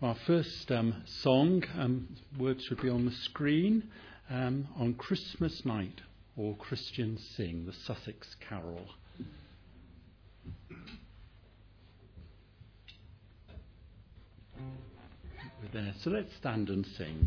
Our first song, words should be on the screen, on Christmas Night, All Christians Sing, the Sussex Carol. We're there, so let's stand and sing.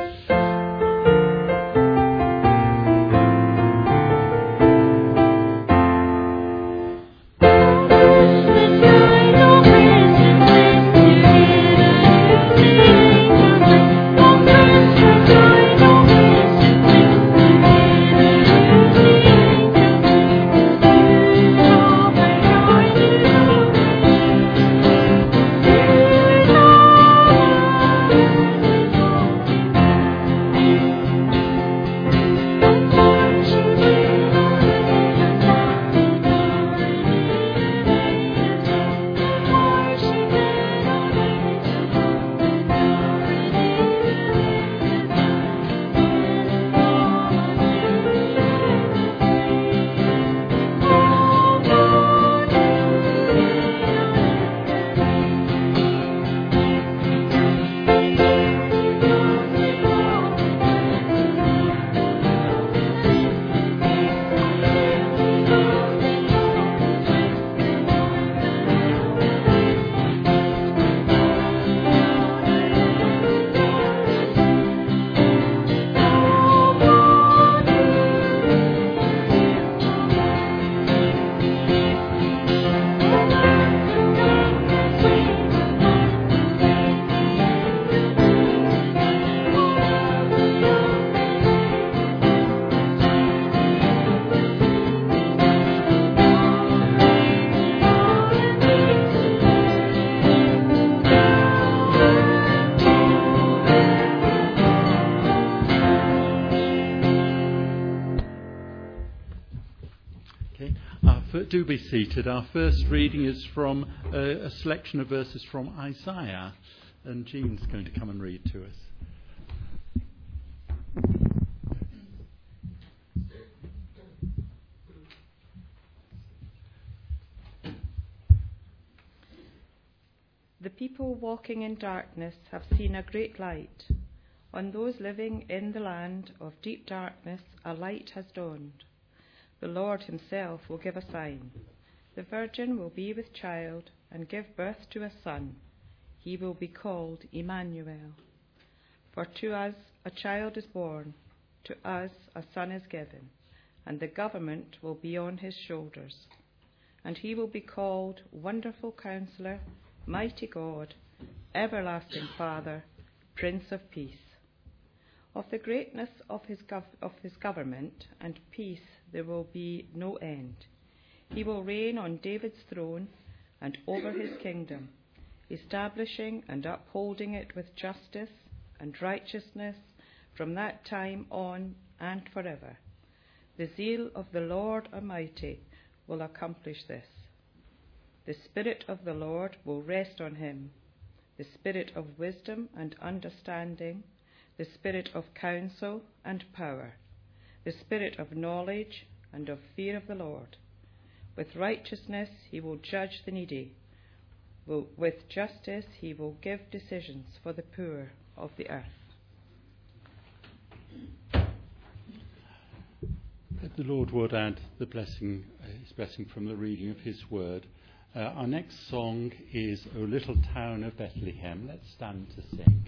Do be seated. Our first reading is from a selection of verses from Isaiah, and Jean's going to come and read to us. The people walking in darkness have seen a great light. On those living in the land of deep darkness, a light has dawned. The Lord himself will give a sign. The virgin will be with child and give birth to a son. He will be called Emmanuel. For to us a child is born, to us a son is given, and the government will be on his shoulders. And he will be called Wonderful Counselor, Mighty God, Everlasting Father, Prince of Peace. Of the greatness of his government and peace there will be no end. He will reign on David's throne and over his kingdom, establishing and upholding it with justice and righteousness from that time on and forever. The zeal of the Lord Almighty will accomplish this. The Spirit of the Lord will rest on him, the Spirit of wisdom and understanding, the Spirit of counsel and power, the Spirit of knowledge and of fear of the Lord. With righteousness he will judge the needy. With justice he will give decisions for the poor of the earth. That the Lord would add the blessing, his blessing from the reading of his word. Our next song is O Little Town of Bethlehem. Let's stand to sing.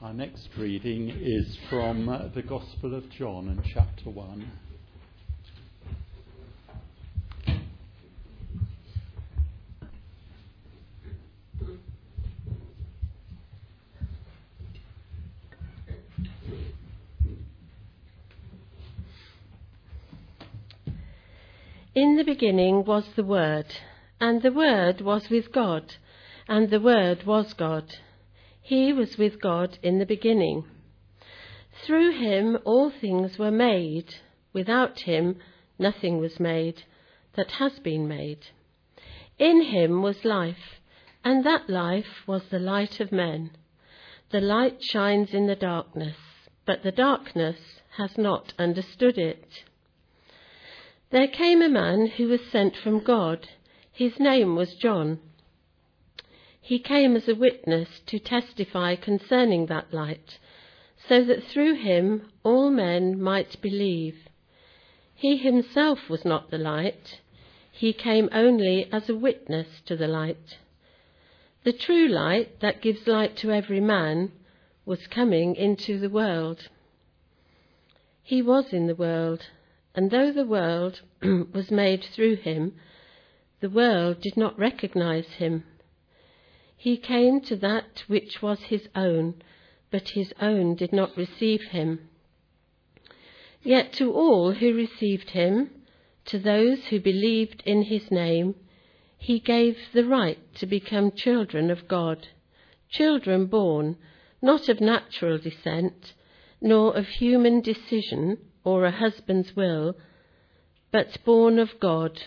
Our next reading is from the Gospel of John in chapter 1. In the beginning was the Word, and the Word was with God, and the Word was God. He was with God in the beginning. Through him all things were made. Without him nothing was made that has been made. In him was life, and that life was the light of men. The light shines in the darkness, but the darkness has not understood it. There came a man who was sent from God. His name was John. He came as a witness to testify concerning that light, so that through him all men might believe. He himself was not the light. He came only as a witness to the light. The true light that gives light to every man was coming into the world. He was in the world, and though the world was made through him, the world did not recognize him. He came to that which was his own, but his own did not receive him. Yet to all who received him, to those who believed in his name, he gave the right to become children of God, children born not of natural descent, nor of human decision or a husband's will, but born of God.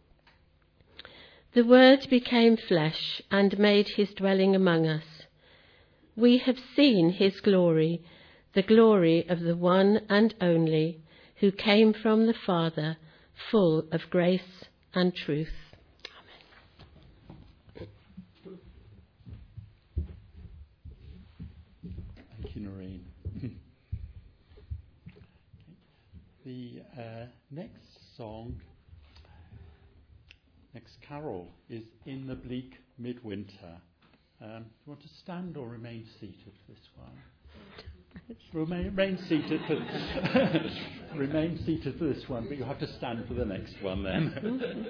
The Word became flesh and made his dwelling among us. We have seen his glory, the glory of the one and only, who came from the Father, full of grace and truth. Amen. Thank you, Noreen. The next carol is In the Bleak Midwinter. Do you want to stand or remain seated for this one? Remain seated for this one, but you have to stand for the next one then.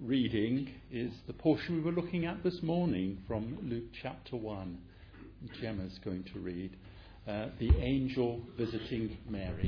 reading is the portion we were looking at this morning from Luke chapter 1. Gemma's going to read the angel visiting Mary.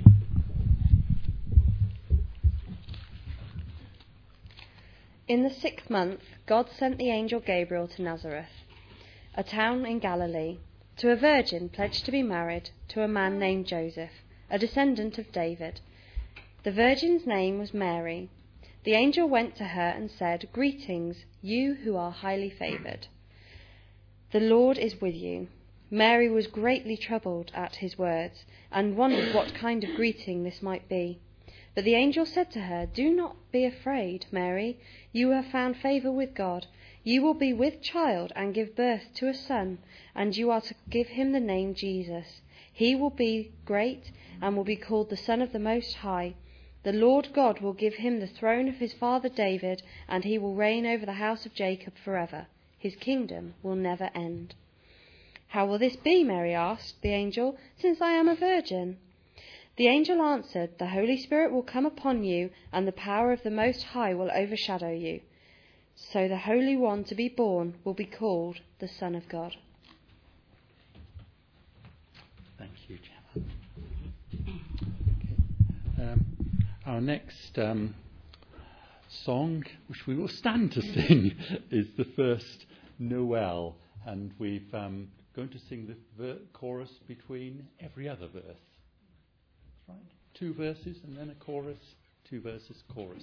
In the 6th month, God sent the angel Gabriel to Nazareth, a town in Galilee, to a virgin pledged to be married to a man named Joseph, a descendant of David. The virgin's name was Mary. The angel went to her and said, "Greetings, you who are highly favoured. The Lord is with you." Mary was greatly troubled at his words and wondered what kind of greeting this might be. But the angel said to her, "Do not be afraid, Mary. You have found favour with God. You will be with child and give birth to a son, and you are to give him the name Jesus. He will be great and will be called the Son of the Most High. The Lord God will give him the throne of his father David, and he will reign over the house of Jacob forever. His kingdom will never end." "How will this be?" Mary asked the angel, "since I am a virgin?" The angel answered, "The Holy Spirit will come upon you, and the power of the Most High will overshadow you. So the Holy One to be born will be called the Son of God." Thank you, Gemma. Our next song, which we will stand to sing, is the first Noel, and we're going to sing the chorus between every other verse. That's right. 2 verses and then a chorus, 2 verses, chorus.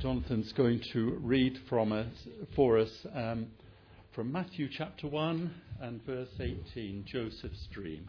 Jonathan's going to read for us from Matthew chapter 1 and verse 18, Joseph's dream.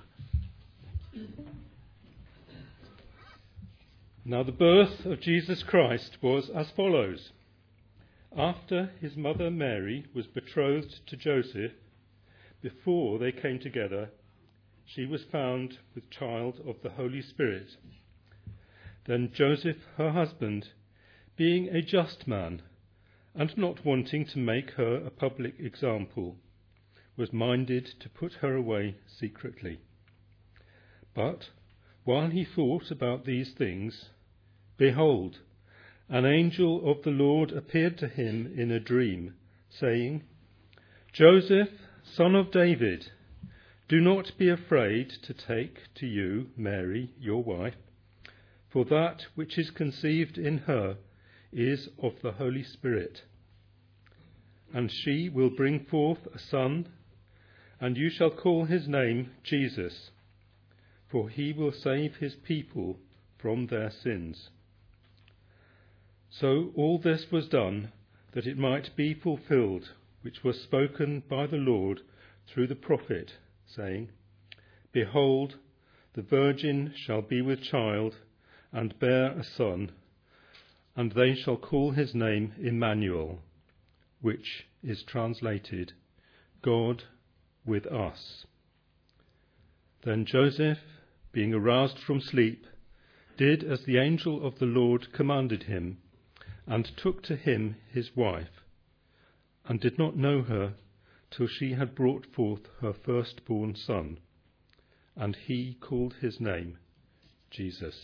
Now the birth of Jesus Christ was as follows. After his mother Mary was betrothed to Joseph, before they came together, she was found with child of the Holy Spirit. Then Joseph, her husband, being a just man, and not wanting to make her a public example, was minded to put her away secretly. But while he thought about these things, behold, an angel of the Lord appeared to him in a dream, saying, Joseph, son of David, do not be afraid to take to you Mary, your wife, for that which is conceived in her is of the Holy Spirit. And she will bring forth a son, and you shall call his name Jesus, for he will save his people from their sins. So all this was done, that it might be fulfilled, which was spoken by the Lord through the prophet, saying, Behold, the virgin shall be with child, and bear a son, and they shall call his name Emmanuel, which is translated, God with us. Then Joseph, being aroused from sleep, did as the angel of the Lord commanded him, and took to him his wife, and did not know her till she had brought forth her firstborn son, and he called his name Jesus.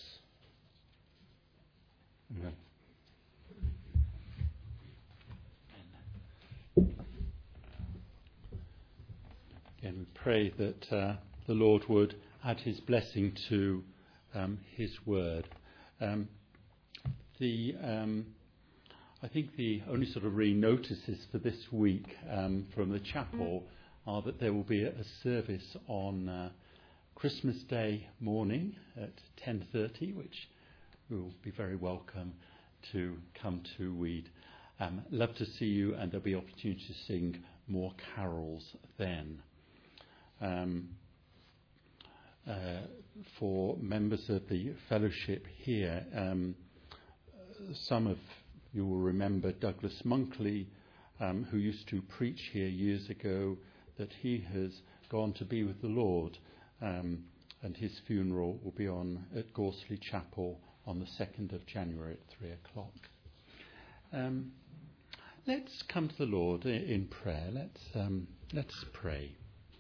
Amen. Again, we pray that the Lord would add his blessing to his word. I think the only sort of re-notices for this week from the chapel are that there will be a service on Christmas Day morning at 10:30, which we will be very welcome to come to. We'd love to see you, and there'll be opportunity to sing more carols then. For members of the fellowship here, some of you will remember Douglas Monkley, who used to preach here years ago, that he has gone to be with the Lord, and his funeral will be at Gorsley Chapel on the 2nd of January at 3 o'clock. Let's come to the Lord in prayer. Let's pray.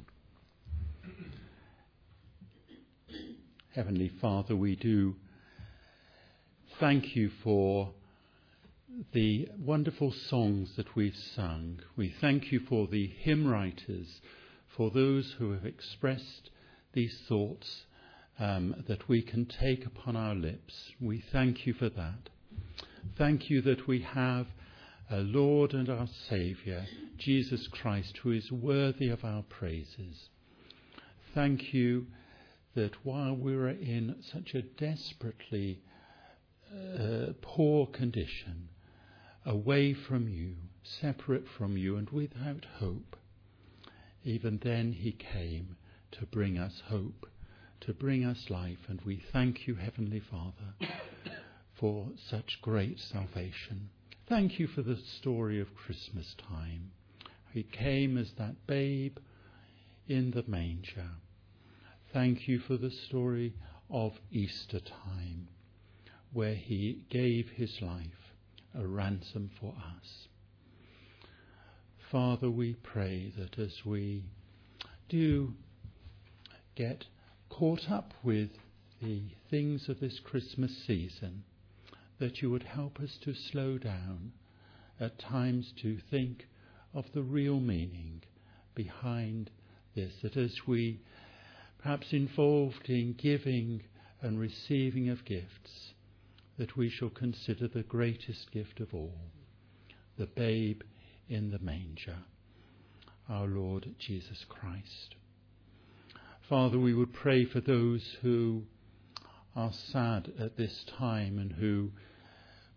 Heavenly Father, we do thank you for the wonderful songs that we've sung. We thank you for the hymn writers, for those who have expressed these thoughts that we can take upon our lips. We thank you for that. Thank you that we have a Lord and our Saviour, Jesus Christ, who is worthy of our praises. Thank you that while we were in such a desperately poor condition, away from you, separate from you, and without hope, even then he came to bring us hope, to bring us life. And we thank you, Heavenly Father, for such great salvation. Thank you for the story of Christmas time. He came as that babe in the manger. Thank you for the story of Easter time, where he gave his life a ransom for us. Father, we pray that as we do get caught up with the things of this Christmas season, that you would help us to slow down at times to think of the real meaning behind this, that as we perhaps involved in giving and receiving of gifts, that we shall consider the greatest gift of all, the babe in the manger, our Lord Jesus Christ. Father, we would pray for those who are sad at this time and who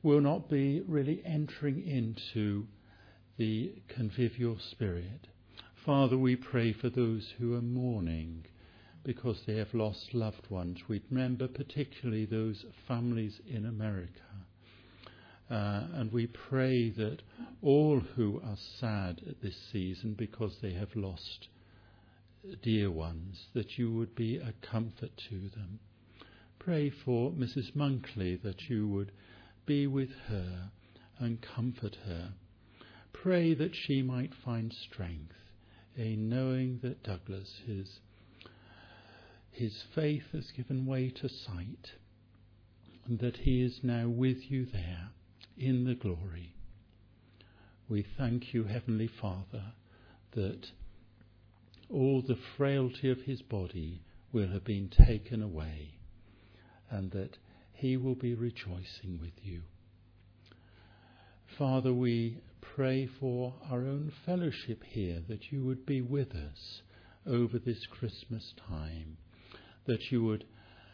will not be really entering into the convivial spirit. Father, we pray for those who are mourning because they have lost loved ones. We remember particularly those families in America. And we pray that all who are sad at this season because they have lost dear ones, that you would be a comfort to them. Pray for Mrs. Monkley, that you would be with her and comfort her. Pray that she might find strength in knowing that Douglas, his faith has given way to sight, and that he is now with you there in the glory. We thank you, Heavenly Father, that all the frailty of his body will have been taken away, and that he will be rejoicing with you. Father, we pray for our own fellowship here, that you would be with us over this Christmas time, that you would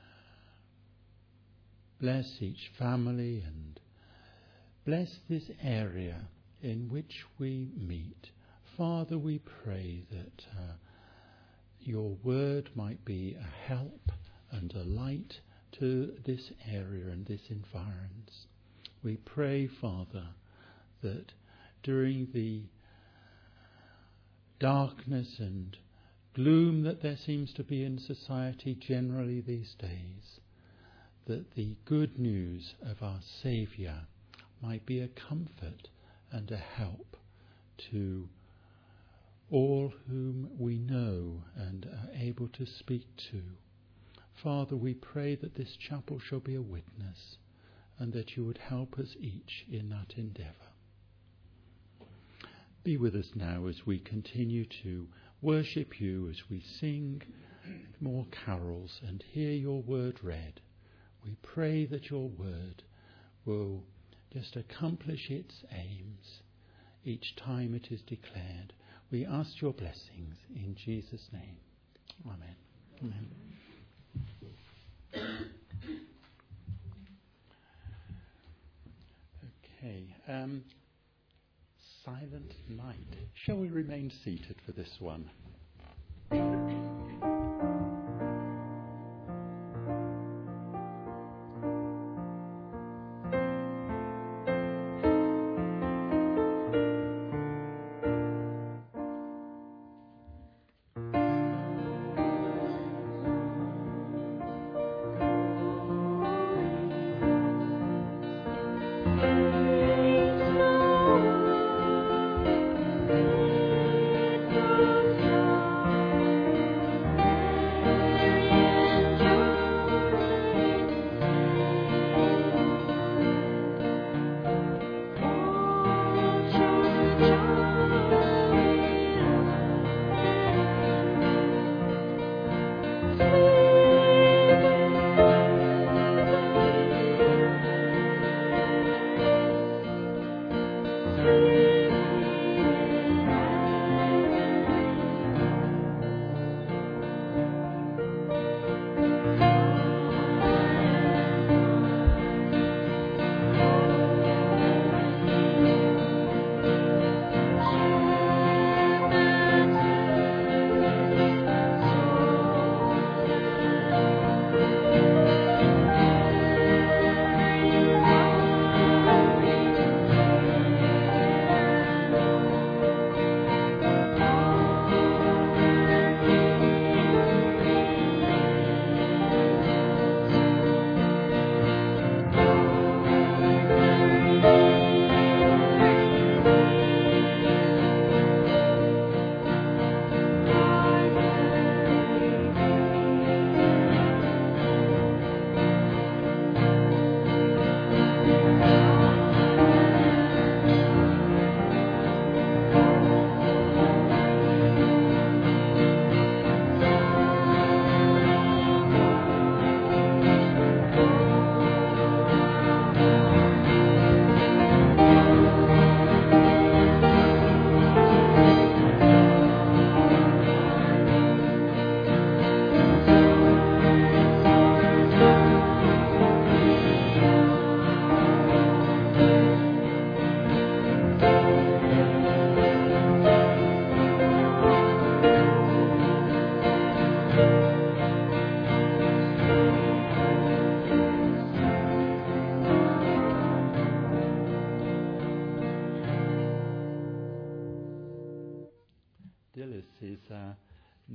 bless each family and bless this area in which we meet. Father, we pray that your word might be a help and a light to this area and this environment. We pray, Father, that during the darkness and gloom that there seems to be in society generally these days, that the good news of our Saviour might be a comfort and a help to all whom we know and are able to speak to. Father, we pray that this chapel shall be a witness, and that you would help us each in that endeavour. Be with us now as we continue to worship you, as we sing more carols and hear your word read. We pray that your word will just accomplish its aims each time it is declared. We ask your blessings in Jesus' name. Amen. Amen. Okay. Silent Night. Shall we remain seated for this one? So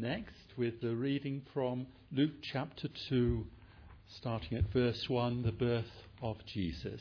next with the reading from Luke chapter 2, starting at verse 1, the birth of Jesus.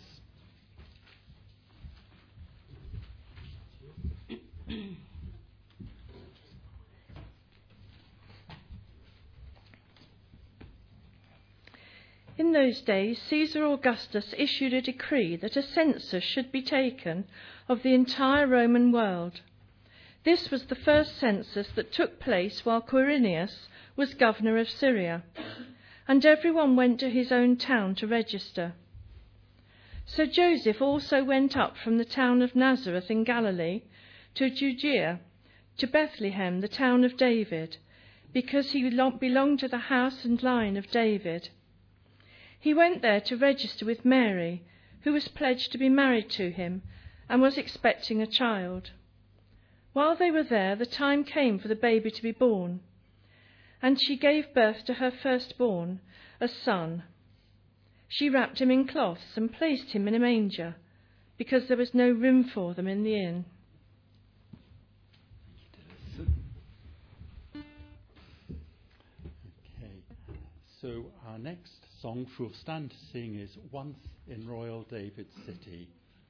In those days, Caesar Augustus issued a decree that a census should be taken of the entire Roman world. This was the first census that took place while Quirinius was governor of Syria, and everyone went to his own town to register. So Joseph also went up from the town of Nazareth in Galilee to Judea, to Bethlehem, the town of David, because he belonged to the house and line of David. He went there to register with Mary, who was pledged to be married to him and was expecting a child. While they were there, the time came for the baby to be born, and she gave birth to her firstborn, a son. She wrapped him in cloths and placed him in a manger, because there was no room for them in the inn. Okay, so our next song we'll stand to sing is Once in Royal David City.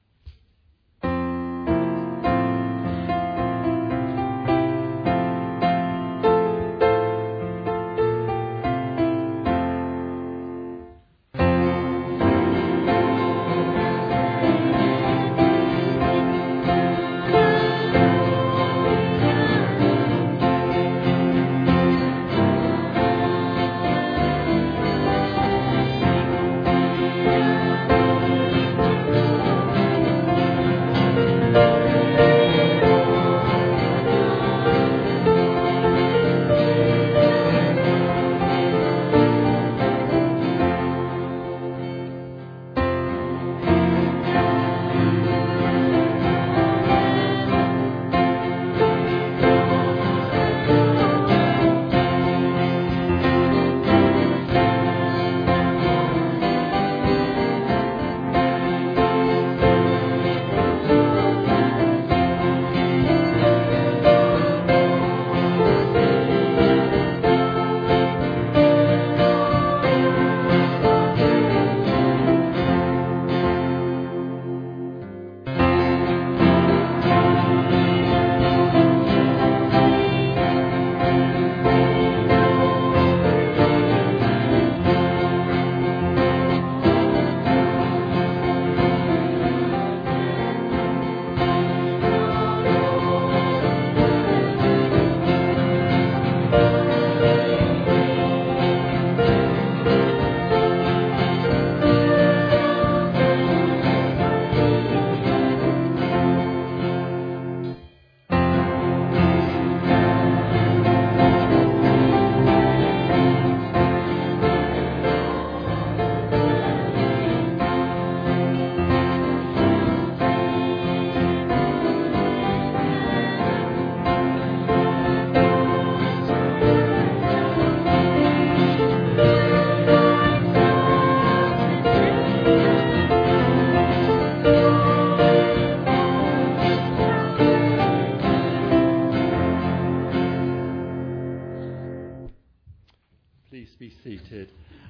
Please be seated.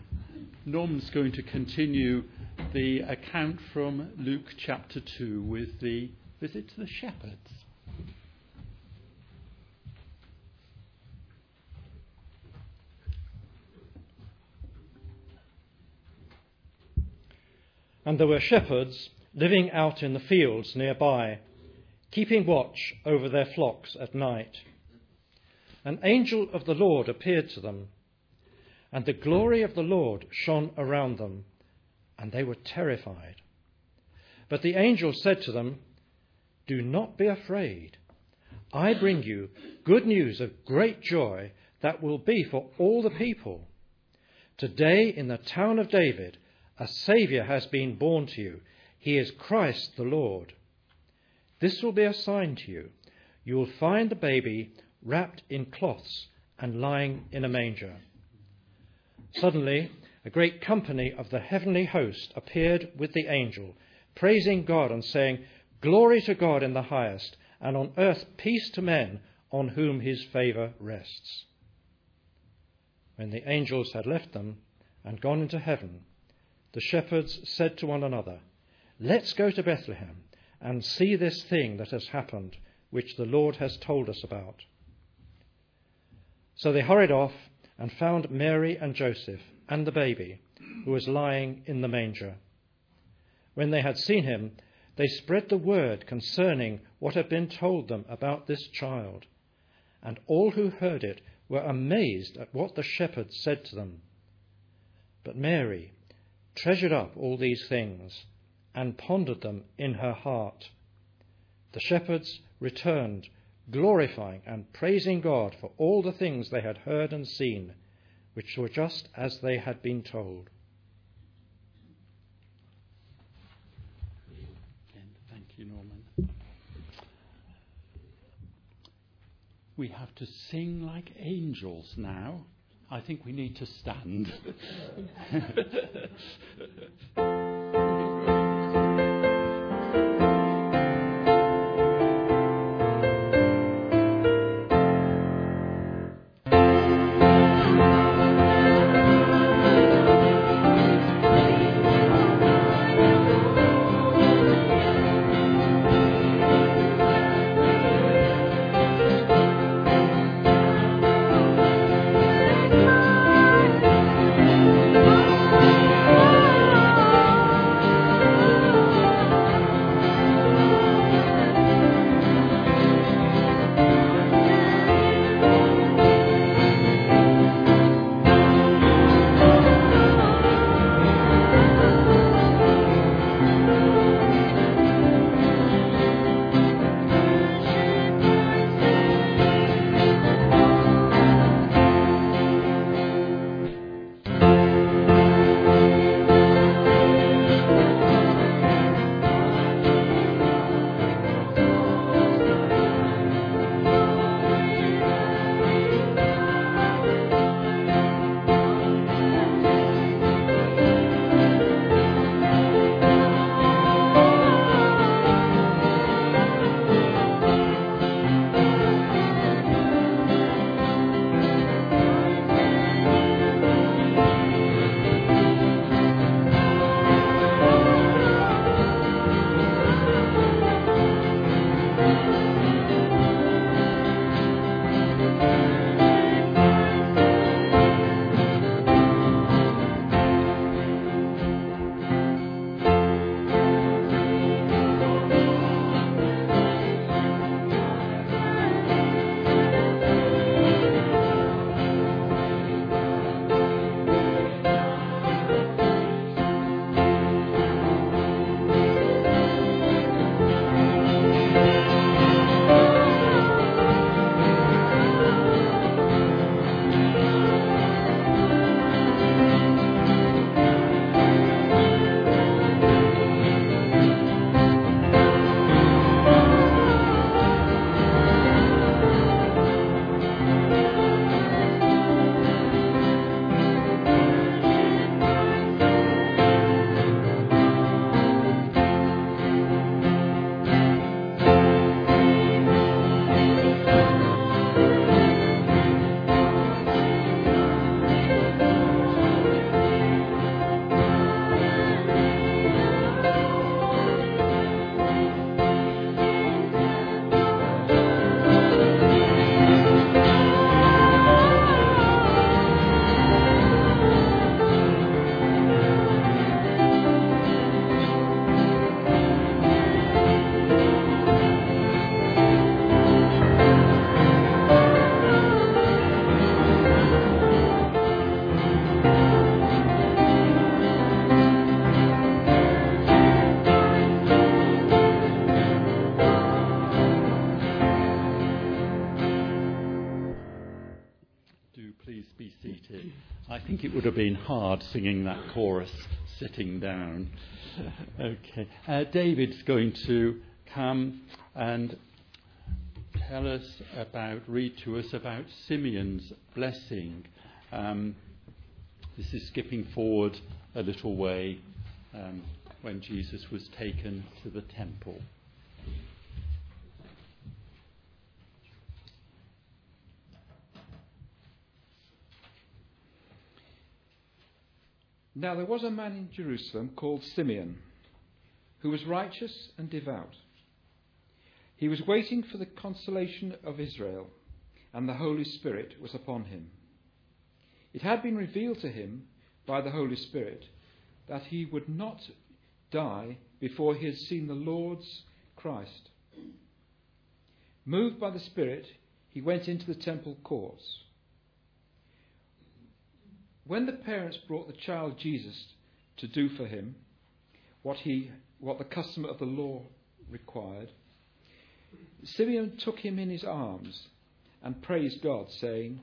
Norm's going to continue the account from Luke chapter 2 with the visit to the shepherds. And there were shepherds living out in the fields nearby, keeping watch over their flocks at night. An angel of the Lord appeared to them, and the glory of the Lord shone around them, and they were terrified. But the angel said to them, "Do not be afraid. I bring you good news of great joy that will be for all the people. Today in the town of David, a Saviour has been born to you. He is Christ the Lord. This will be a sign to you. You will find the baby wrapped in cloths and lying in a manger." Suddenly, a great company of the heavenly host appeared with the angel, praising God and saying, "Glory to God in the highest, and on earth peace to men on whom his favour rests." When the angels had left them and gone into heaven, the shepherds said to one another, "Let's go to Bethlehem and see this thing that has happened, which the Lord has told us about." So they hurried off and found Mary and Joseph and the baby, who was lying in the manger. When they had seen him, they spread the word concerning what had been told them about this child, and all who heard it were amazed at what the shepherds said to them. But Mary treasured up all these things and pondered them in her heart. The shepherds returned, glorifying and praising God for all the things they had heard and seen, which were just as they had been told. Thank you, Norman. We have to sing like angels now. I think we need to stand. I think it would have been hard singing that chorus sitting down. Okay. David's going to come and read to us about Simeon's blessing. This is skipping forward a little way when Jesus was taken to the temple. Now there was a man in Jerusalem called Simeon, who was righteous and devout. He was waiting for the consolation of Israel, and the Holy Spirit was upon him. It had been revealed to him by the Holy Spirit that he would not die before he had seen the Lord's Christ. Moved by the Spirit, he went into the temple courts. When the parents brought the child Jesus to do for him what the custom of the law required, Simeon took him in his arms and praised God, saying,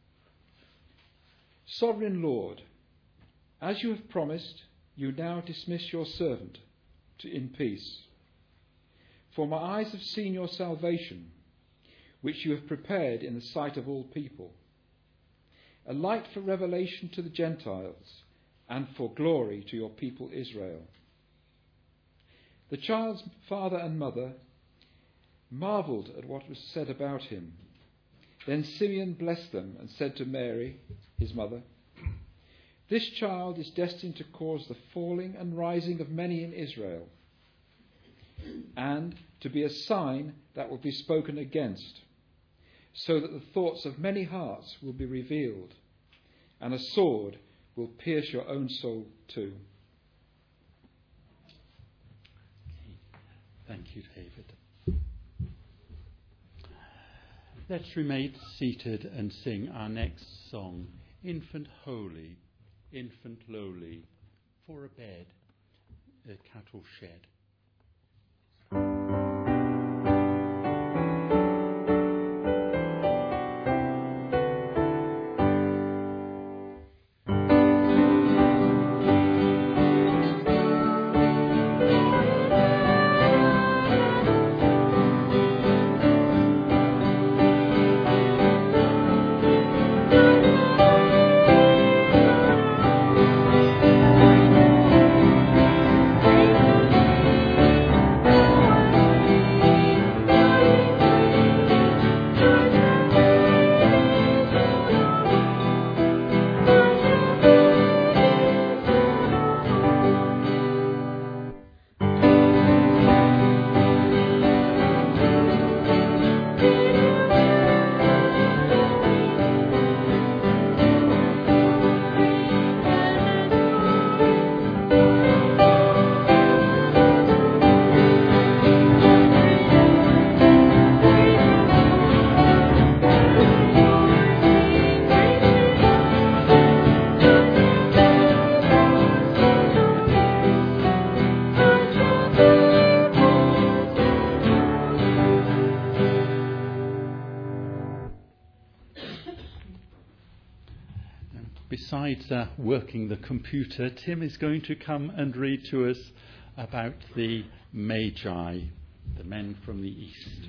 "Sovereign Lord, as you have promised, you now dismiss your servant in peace. For my eyes have seen your salvation, which you have prepared in the sight of all people, a light for revelation to the Gentiles and for glory to your people Israel." The child's father and mother marvelled at what was said about him. Then Simeon blessed them and said to Mary, his mother, "This child is destined to cause the falling and rising of many in Israel, and to be a sign that will be spoken against, so that the thoughts of many hearts will be revealed, and a sword will pierce your own soul too." Thank you, David. Let's remain seated and sing our next song, Infant Holy, Infant Lowly, for a bed, a cattle shed. Besides working the computer, Tim is going to come and read to us about the Magi, the men from the East.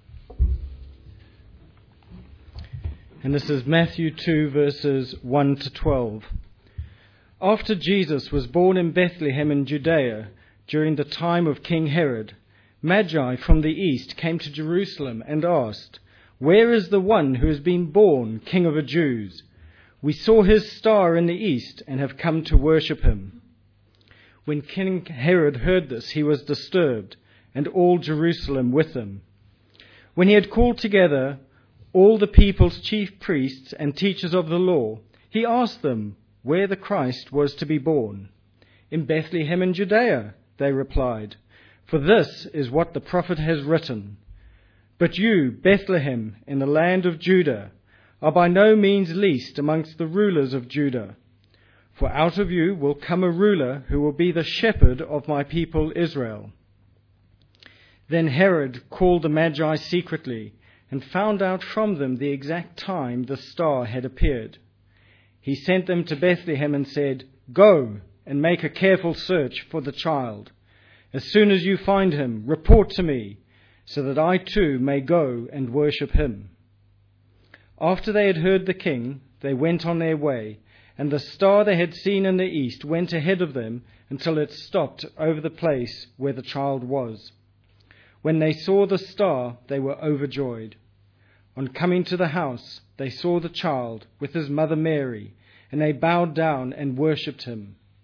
And this is Matthew 2, verses 1 to 12. After Jesus was born in Bethlehem in Judea, during the time of King Herod, Magi from the east came to Jerusalem and asked, "Where is the one who has been born, King of the Jews? We saw his star in the east and have come to worship him." When King Herod heard this, he was disturbed, and all Jerusalem with him. When he had called together all the people's chief priests and teachers of the law, he asked them where the Christ was to be born. "In Bethlehem in Judea," they replied, "for this is what the prophet has written. But you, Bethlehem, in the land of Judah, are by no means least amongst the rulers of Judah. For out of you will come a ruler who will be the shepherd of my people Israel." Then Herod called the Magi secretly and found out from them the exact time the star had appeared. He sent them to Bethlehem and said, "Go and make a careful search for the child. As soon as you find him, report to me, so that I too may go and worship him." After they had heard the king, they went on their way, and the star they had seen in the east went ahead of them until it stopped over the place where the child was. When they saw the star, they were overjoyed. On coming to the house, they saw the child with his mother Mary, and they bowed down and worshipped him.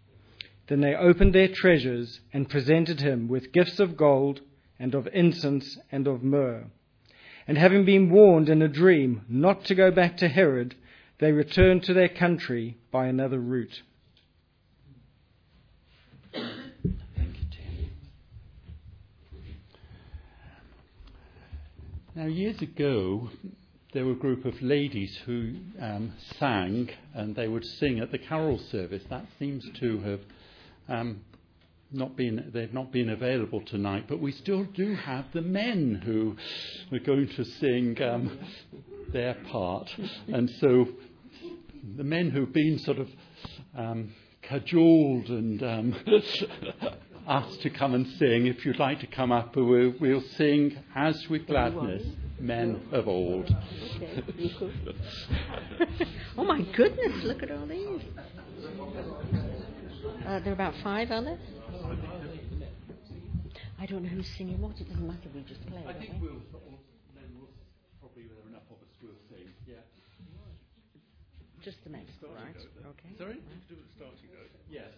Then they opened their treasures and presented him with gifts of gold and of incense and of myrrh. And having been warned in a dream not to go back to Herod, they returned to their country by another route. Thank you, Tim. Now, years ago, there were a group of ladies who sang, and they would sing at the carol service. That seems to have not been available tonight, but we still do have the men who are going to sing their part. And so the men who've been sort of cajoled and asked to come and sing, if you'd like to come up, we'll sing As With Gladness, Men of Old. Okay. Oh my goodness, look at all these. There are about 5, are there? I don't know who's singing what. It doesn't matter. We just play. I think we'll probably there are enough of us will sing. Yeah. Just the men, right? Okay. Sorry? Right. Do the starting note. Yes.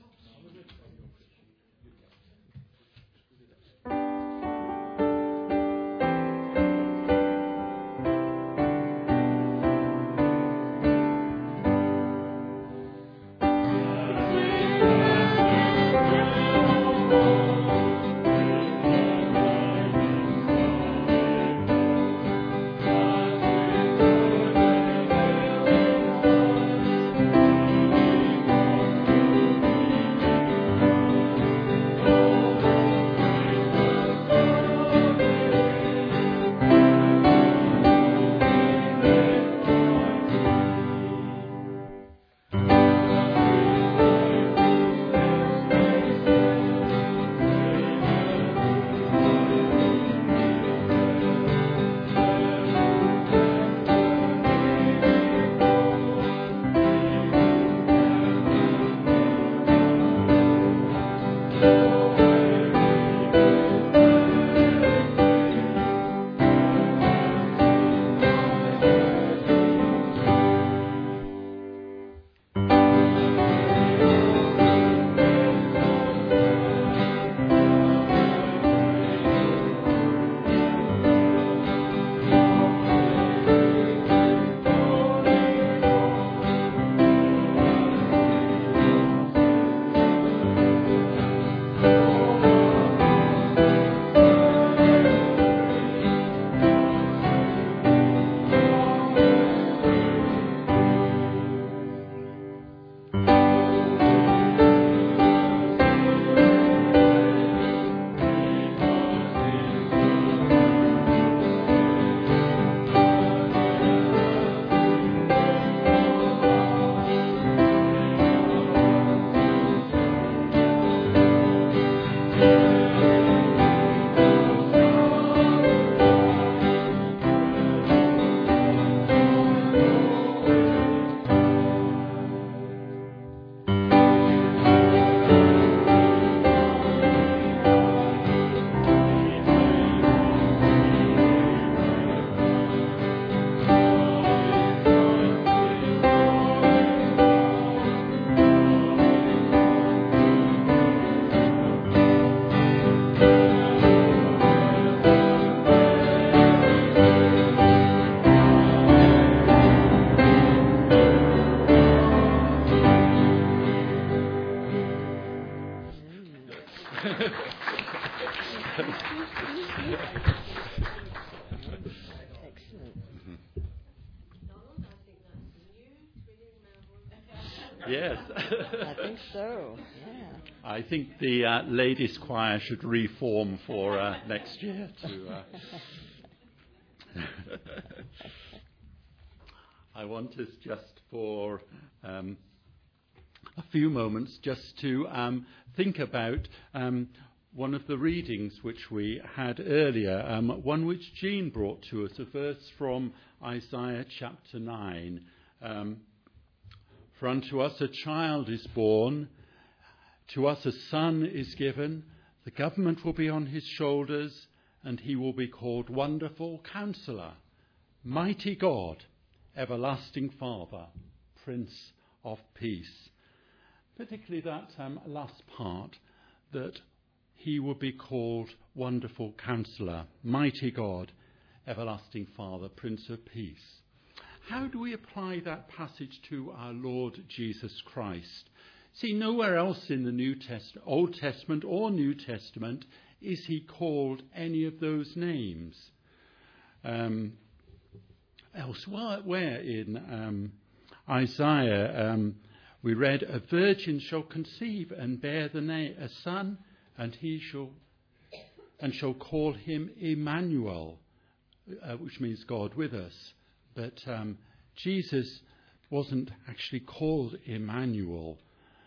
Yes. I think so, yeah. I think the ladies' choir should reform for next year. I want us just for a few moments just to think about one of the readings which we had earlier, one which Jean brought to us, a verse from Isaiah chapter 9. For unto us a child is born, to us a son is given, the government will be on his shoulders, and he will be called Wonderful Counselor, Mighty God, Everlasting Father, Prince of Peace. particularly that last part, that he would be called Wonderful Counselor, Mighty God, Everlasting Father, Prince of Peace. How do we apply that passage to our Lord Jesus Christ? See, nowhere else in the Old Testament or New Testament is he called any of those names. Elsewhere in Isaiah, we read, "A virgin shall conceive and bear a son, and shall call him Emmanuel," which means God with us. But Jesus wasn't actually called Emmanuel,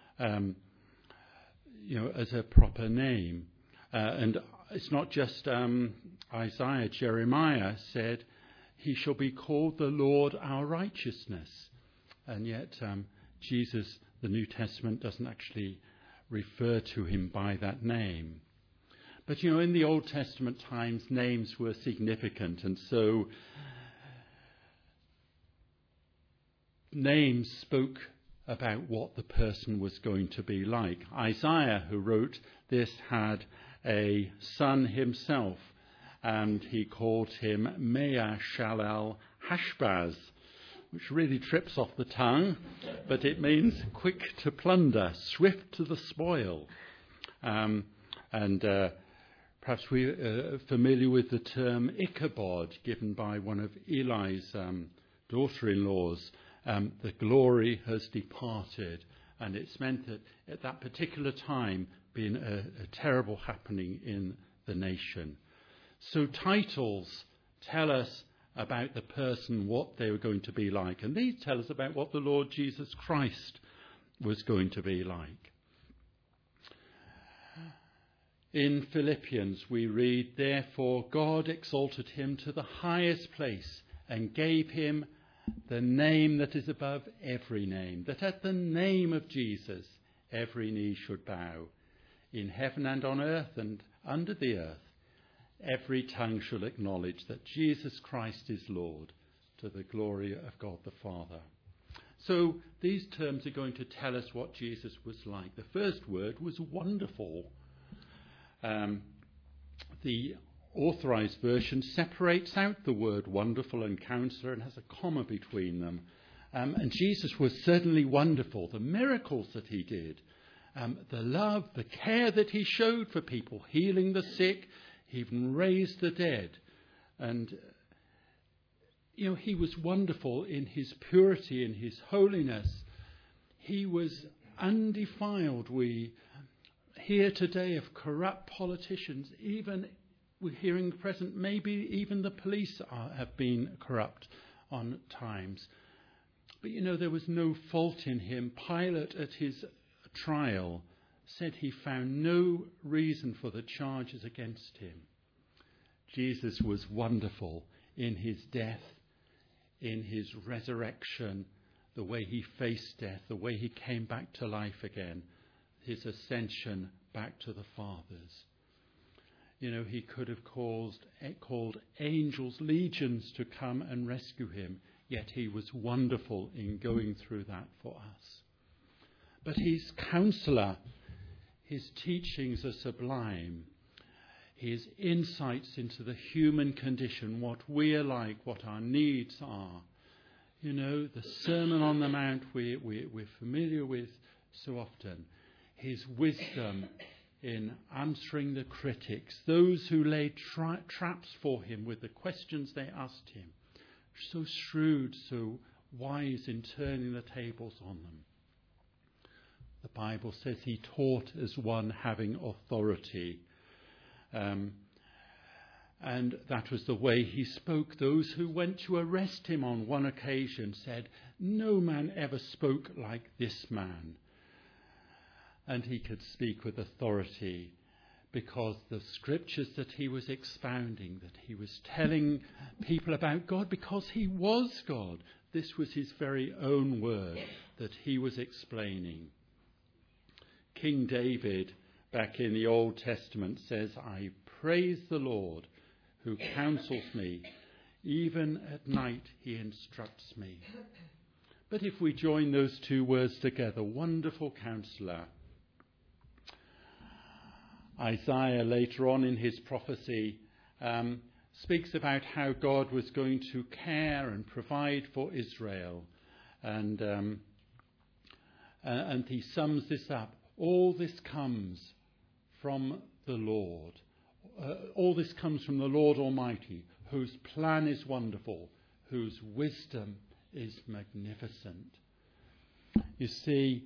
as a proper name. And it's not just Isaiah. Jeremiah said, "He shall be called the Lord our righteousness." And yet Jesus, the New Testament, doesn't actually refer to him by that name. But, in the Old Testament times, names were significant. And so names spoke about what the person was going to be like. Isaiah, who wrote this, had a son himself, and he called him Maher-Shalal-Hashbaz, which really trips off the tongue, but it means quick to plunder, swift to the spoil. Perhaps we're familiar with the term Ichabod, given by one of Eli's daughter-in-laws. The glory has departed, and it's meant that at that particular time been a terrible happening in the nation. So titles tell us about the person, what they were going to be like, and these tell us about what the Lord Jesus Christ was going to be like. In Philippians we read, "Therefore God exalted him to the highest place and gave him the name that is above every name, that at the name of Jesus every knee should bow, in heaven and on earth and under the earth. Every tongue shall acknowledge that Jesus Christ is Lord, to the glory of God the Father." So these terms are going to tell us what Jesus was like. The first word was wonderful. The Authorized Version separates out the word wonderful and counselor and has a comma between them. And Jesus was certainly wonderful. The miracles that he did, the love, the care that he showed for people, healing the sick, he even raised the dead. And, he was wonderful in his purity, in his holiness. He was undefiled. We hear today of corrupt politicians. Even we're hearing the present, maybe even the police have been corrupt on times. But, there was no fault in him. Pilate, at his trial, said he found no reason for the charges against him. Jesus was wonderful in his death, in his resurrection, the way he faced death, the way he came back to life again, his ascension back to the Father's. He could have called angels, legions to come and rescue him, yet he was wonderful in going through that for us. But he's counselor. His teachings are sublime. His insights into the human condition, what we are like, what our needs are. The Sermon on the Mount we're familiar with so often. His wisdom in answering the critics, those who laid traps for him with the questions they asked him. So shrewd, so wise in turning the tables on them. The Bible says he taught as one having authority. And that was the way he spoke. Those who went to arrest him on one occasion said, "No man ever spoke like this man." And he could speak with authority because the scriptures that he was expounding, that he was telling people about God, because he was God. This was his very own word that he was explaining. King David, back in the Old Testament, says, "I praise the Lord who counsels me. Even at night he instructs me." But if we join those two words together, wonderful Counselor. Isaiah later on in his prophecy speaks about how God was going to care and provide for Israel. And he sums this up. All this comes from the Lord. All this comes from the Lord Almighty, whose plan is wonderful, whose wisdom is magnificent. You see,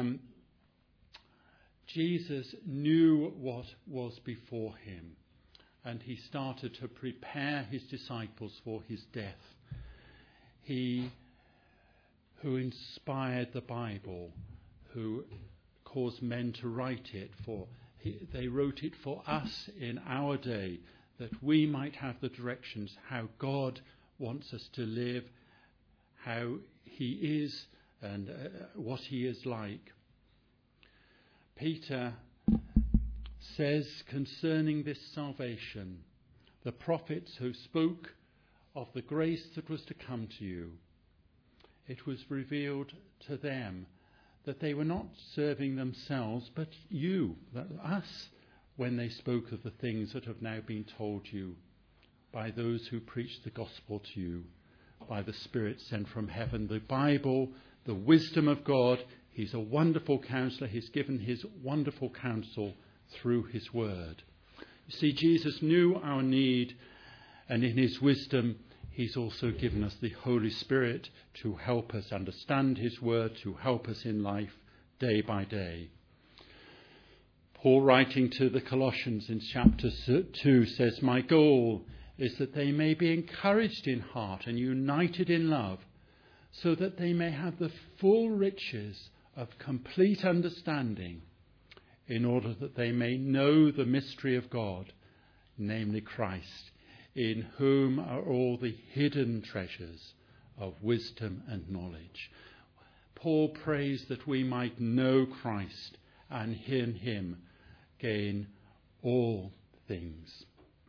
Jesus knew what was before him, and he started to prepare his disciples for his death. He who inspired the Bible, who caused men to write it they wrote it for us in our day, that we might have the directions how God wants us to live, how he is and what he is like. Peter says concerning this salvation, the prophets who spoke of the grace that was to come to you, it was revealed to them that they were not serving themselves, but you, us, when they spoke of the things that have now been told you by those who preached the gospel to you, by the Spirit sent from heaven. The Bible, the wisdom of God, he's a wonderful counselor. He's given his wonderful counsel through his word. You see, Jesus knew our need, and in his wisdom, he's also given us the Holy Spirit to help us understand his word, to help us in life day by day. Paul, writing to the Colossians in chapter 2, says, "My goal is that they may be encouraged in heart and united in love, so that they may have the full riches of complete understanding, in order that they may know the mystery of God, namely Christ, in whom are all the hidden treasures of wisdom and knowledge." Paul prays that we might know Christ and in him gain all things.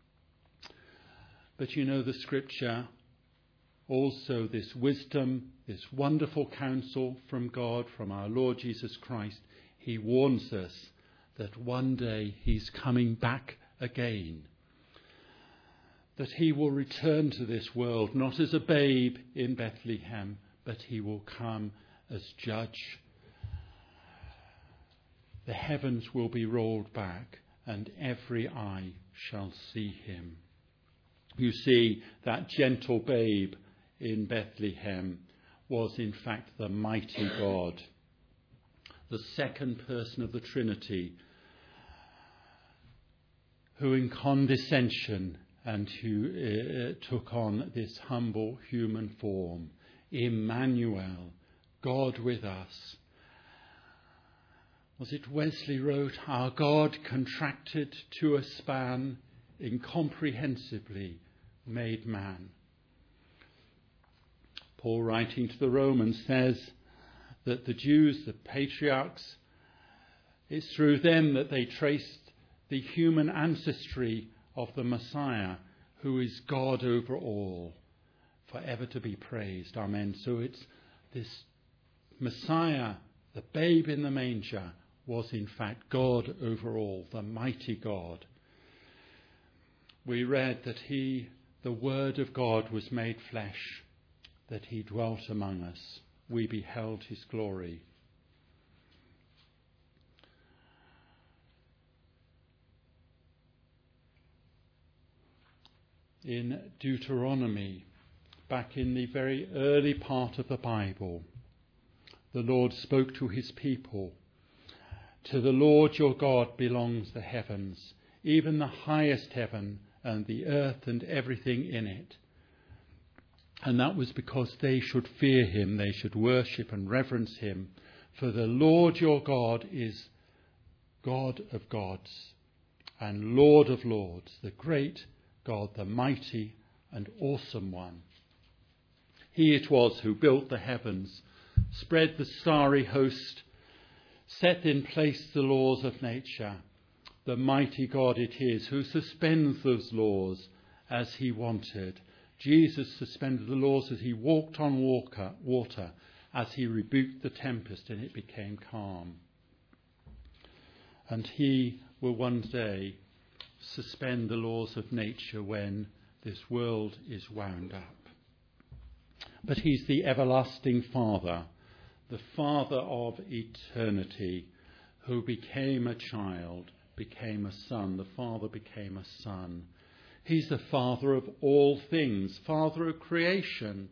But you know the scripture, also this wisdom, this wonderful counsel from God, from our Lord Jesus Christ, he warns us that one day he's coming back again. That he will return to this world, not as a babe in Bethlehem, but he will come as judge. The heavens will be rolled back, and every eye shall see him. You see, that gentle babe in Bethlehem was in fact the mighty God, the second person of the Trinity, who in condescension and who took on this humble human form. Emmanuel, God with us. Was it Wesley wrote, "Our God contracted to a span, incomprehensibly made man." Paul, writing to the Romans, says that the Jews, the patriarchs, it's through them that they traced the human ancestry of the Messiah, who is God over all, forever to be praised. Amen. So it's this Messiah, the babe in the manger, was in fact God over all, the mighty God. We read that he, the Word of God, was made flesh, that he dwelt among us. We beheld his glory. In Deuteronomy, back in the very early part of the Bible, the Lord spoke to his people. "To the Lord your God belongs the heavens, even the highest heaven, and the earth and everything in it." And that was because they should fear him, they should worship and reverence him. For the Lord your God is God of gods and Lord of lords, the great God, the mighty and awesome one. He it was who built the heavens, spread the starry host, set in place the laws of nature. The mighty God it is who suspends those laws as he wanted. Jesus suspended the laws as he walked on water as he rebuked the tempest and it became calm. And he will one day suspend the laws of nature when this world is wound up. But he's the everlasting Father, the Father of eternity, who became a child, became a son. The Father became a son. He's the Father of all things, Father of creation.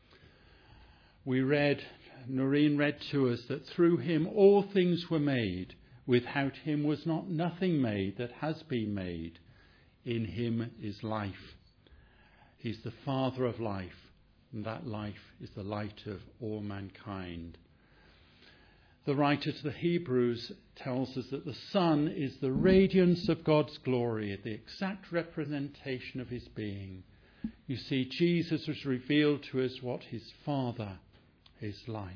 Noreen read to us that through him all things were made. Without him was not nothing made that has been made. In him is life. He's the Father of life, and that life is the light of all mankind. The writer to the Hebrews tells us that the Son is the radiance of God's glory, the exact representation of his being. You see, Jesus has revealed to us what his Father is like.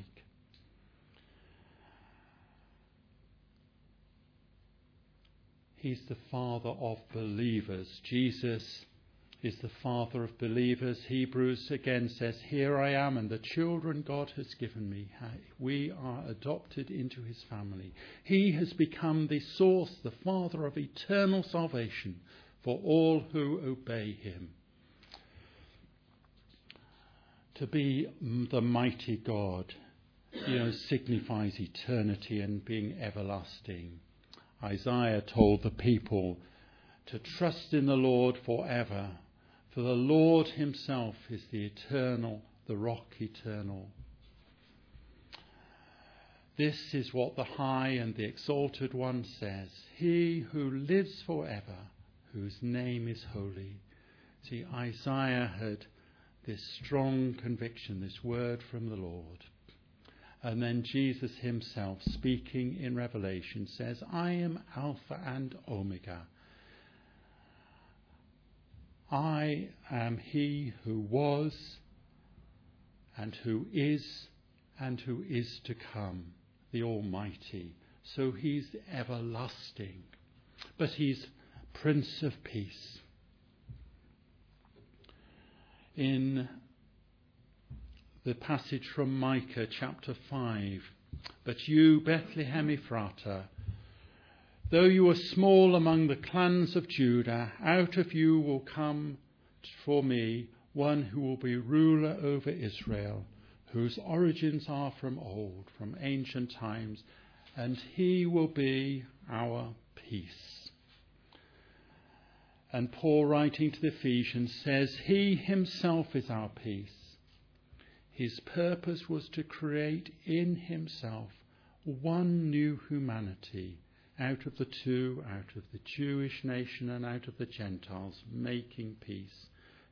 He's the Father of believers. Jesus is the Father of believers. Hebrews again says, "Here I am and the children God has given me." We are adopted into his family. He has become the source, the Father of eternal salvation for all who obey him. To be the mighty God, signifies eternity and being everlasting. Isaiah told the people to trust in the Lord forever, for the Lord himself is the eternal, the rock eternal. This is what the high and the exalted one says, "He who lives forever, whose name is holy." See, Isaiah had this strong conviction, this word from the Lord. And then Jesus himself, speaking in Revelation, says, "I am Alpha and Omega. I am he who was and who is to come, the Almighty." So he's everlasting, but he's Prince of Peace. In the passage from Micah chapter 5, "But you, Bethlehem Ephratah, though you are small among the clans of Judah, out of you will come for me one who will be ruler over Israel, whose origins are from old, from ancient times, and he will be our peace." And Paul, writing to the Ephesians, says, "He himself is our peace. His purpose was to create in himself one new humanity out of the two, out of the Jewish nation and out of the Gentiles, making peace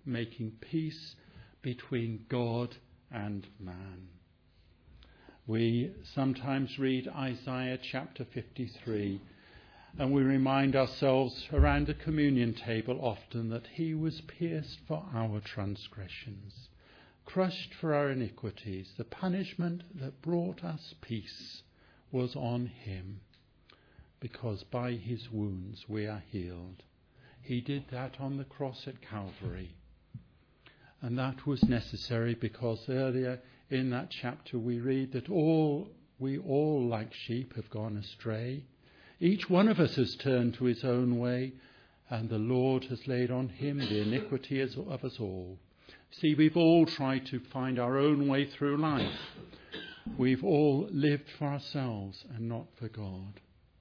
between God and man." We sometimes read Isaiah chapter 53, and we remind ourselves around the communion table often that he was pierced for our transgressions, crushed for our iniquities. The punishment that brought us peace was on him, because by his wounds we are healed. He did that on the cross at Calvary. And that was necessary because earlier in that chapter we read that we all like sheep have gone astray. Each one of us has turned to his own way, and the Lord has laid on him the iniquity of us all. See, we've all tried to find our own way through life. We've all lived for ourselves and not for God.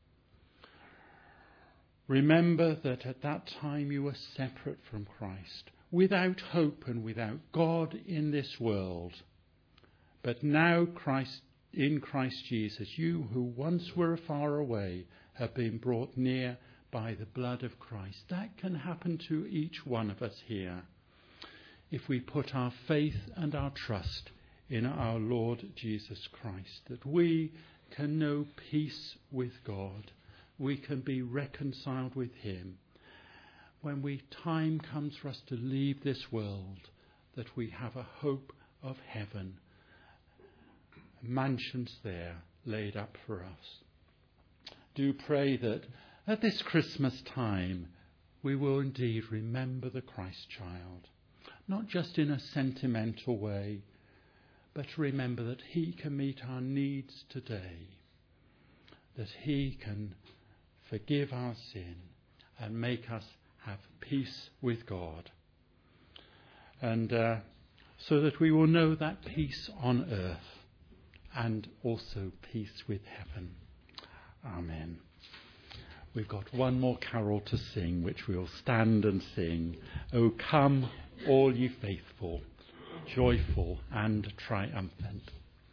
Remember that at that time you were separate from Christ, without hope and without God in this world. But now in Christ Jesus, you who once were far away have been brought near by the blood of Christ. That can happen to each one of us here, if we put our faith and our trust in our Lord Jesus Christ, that we can know peace with God. We can be reconciled with him. When time comes for us to leave this world, that we have a hope of heaven, mansions there laid up for us. Do pray that at this Christmas time we will indeed remember the Christ child, not just in a sentimental way, but remember that he can meet our needs today, that he can forgive our sin and make us have peace with God. And so that we will know that peace on earth and also peace with heaven. Amen. We've got one more carol to sing, which we'll stand and sing. O come, all ye faithful, joyful and triumphant.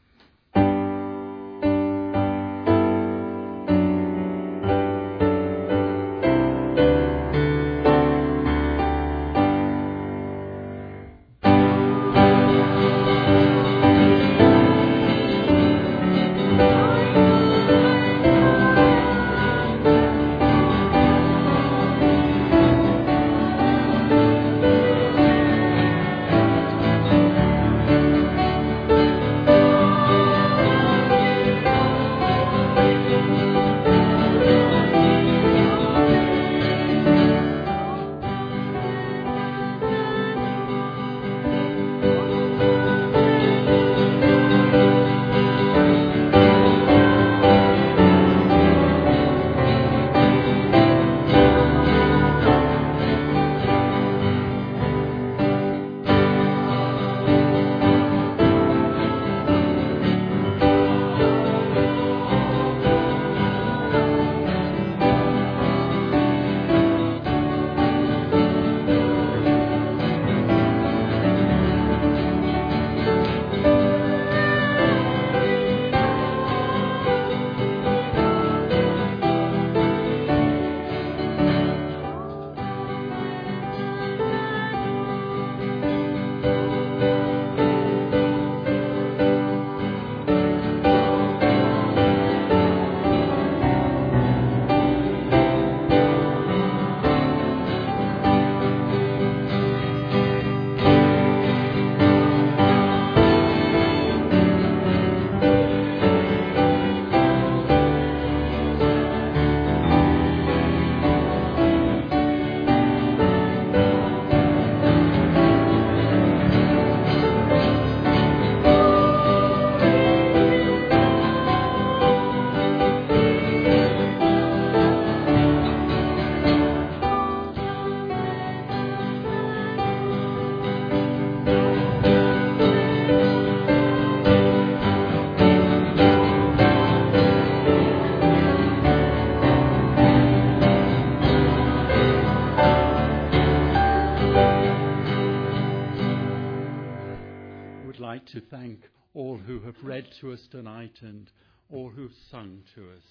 To thank all who have read to us tonight and all who've sung to us.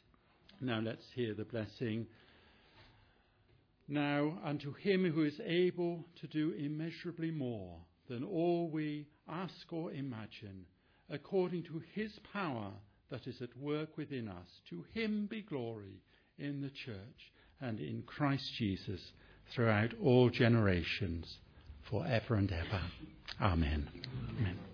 Now let's hear the blessing. Now unto him who is able to do immeasurably more than all we ask or imagine, according to his power that is at work within us, to him be glory in the church and in Christ Jesus throughout all generations, forever and ever. Amen. Amen.